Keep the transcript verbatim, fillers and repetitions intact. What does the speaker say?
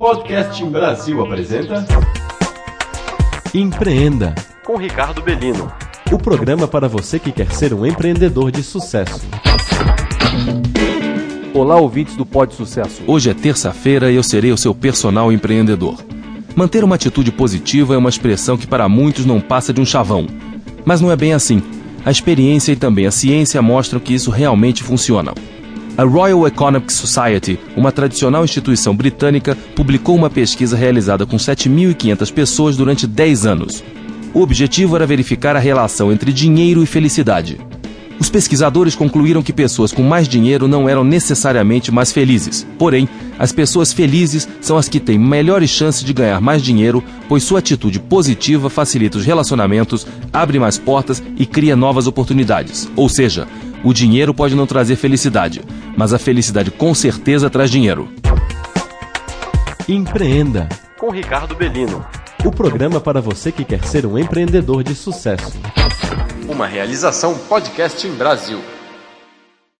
Podcast Brasil apresenta Empreenda, com Ricardo Bellino. O programa para você que quer ser um empreendedor de sucesso. Olá, ouvintes do Pod Sucesso. Hoje é terça-feira e eu serei o seu personal empreendedor. Manter uma atitude positiva é uma expressão que para muitos não passa de um chavão. Mas não é bem assim. A experiência e também a ciência mostram que isso realmente funciona. A Royal Economic Society, uma tradicional instituição britânica, publicou uma pesquisa realizada com sete mil e quinhentas pessoas durante dez anos. O objetivo era verificar a relação entre dinheiro e felicidade. Os pesquisadores concluíram que pessoas com mais dinheiro não eram necessariamente mais felizes. Porém, as pessoas felizes são as que têm melhores chances de ganhar mais dinheiro, pois sua atitude positiva facilita os relacionamentos, abre mais portas e cria novas oportunidades. Ou seja, o dinheiro pode não trazer felicidade, mas a felicidade com certeza traz dinheiro. Empreenda, com Ricardo Bellino. O programa para você que quer ser um empreendedor de sucesso. uma realização Podcast Brasil.